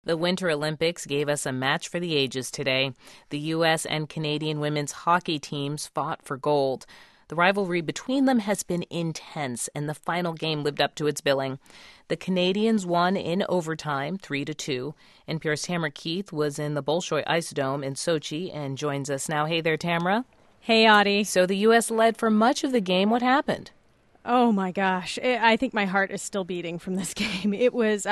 The Winter Olympics gave us a match for the ages today. The U.S. and Canadian women's hockey teams fought for gold. The rivalry between them has been intense, and the final game lived up to its billing. The Canadians won in overtime, 3-2. NPR's Tamara Keith was in the Bolshoi Ice Dome in Sochi and joins us now. Hey there, Tamara. Hey, Audie. So the U.S. led for much of the game. What happened? Oh, my gosh. I think my heart is still beating from this game. It was...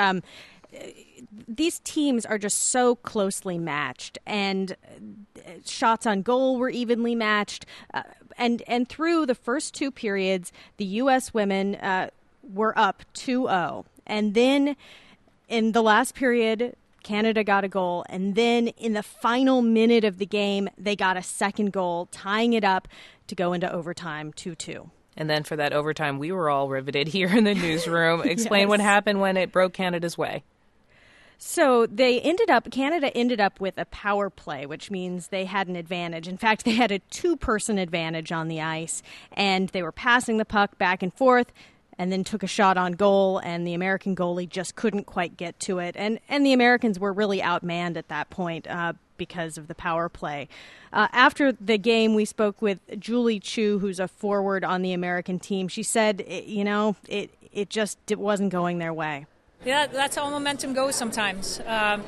These teams are just so closely matched, and shots on goal were evenly matched. And through the first two periods, the U.S. women were up 2-0. And then in the last period, Canada got a goal. And then in the final minute of the game, they got a second goal, tying it up to go into overtime 2-2. And then for that overtime, we were all riveted here in the newsroom. Explain Yes. What happened when it broke Canada's way. So Canada ended up with a power play, which means they had an advantage. In fact, they had a two-person advantage on the ice, and they were passing the puck back and forth, and then took a shot on goal, and the American goalie just couldn't quite get to it. And the Americans were really outmanned at that point because of the power play. After the game, we spoke with Julie Chu, who's a forward on the American team. She said, it wasn't going their way. Yeah, that's how momentum goes sometimes.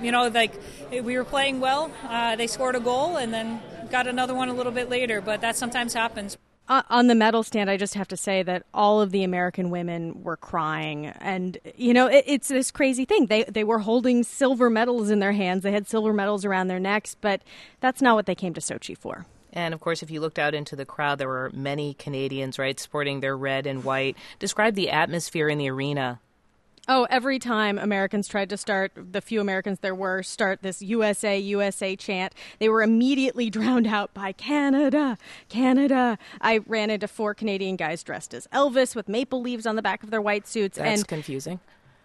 We were playing well. They scored a goal and then got another one a little bit later, but that sometimes happens. On the medal stand, I just have to say that all of the American women were crying. And, it's this crazy thing. They were holding silver medals in their hands. They had silver medals around their necks, but that's not what they came to Sochi for. And, of course, if you looked out into the crowd, there were many Canadians, right, sporting their red and white. Describe the atmosphere in the arena. Oh, every time Americans tried to start this USA, USA chant, they were immediately drowned out by Canada, Canada. I ran into 4 Canadian guys dressed as Elvis with maple leaves on the back of their white suits. That's confusing.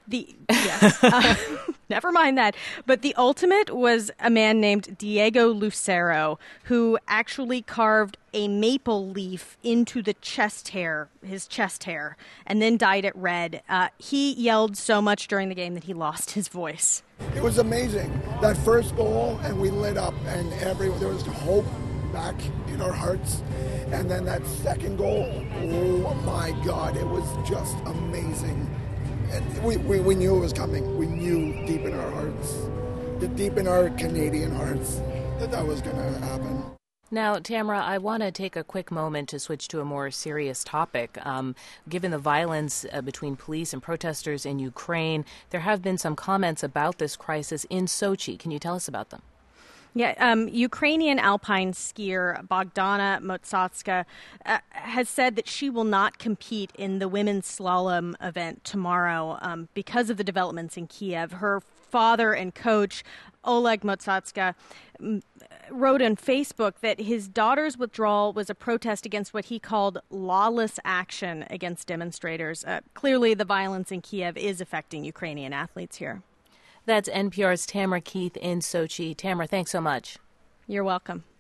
Never mind that. But the ultimate was a man named Diego Lucero, who actually carved a maple leaf into his chest hair, and then dyed it red. He yelled so much during the game that he lost his voice. It was amazing. That first goal, and we lit up, and there was hope back in our hearts. And then that second goal, oh my God, it was just amazing. And we knew it was coming. We knew deep in our hearts, deep in our Canadian hearts, that was going to happen. Now, Tamara, I want to take a quick moment to switch to a more serious topic. Given the violence between police and protesters in Ukraine, there have been some comments about this crisis in Sochi. Can you tell us about them? Yeah, Ukrainian alpine skier Bogdana Motsatska has said that she will not compete in the women's slalom event tomorrow because of the developments in Kiev. Her father and coach, Oleg Motsatska, wrote on Facebook that his daughter's withdrawal was a protest against what he called lawless action against demonstrators. Clearly, the violence in Kiev is affecting Ukrainian athletes here. That's NPR's Tamara Keith in Sochi. Tamara, thanks so much. You're welcome.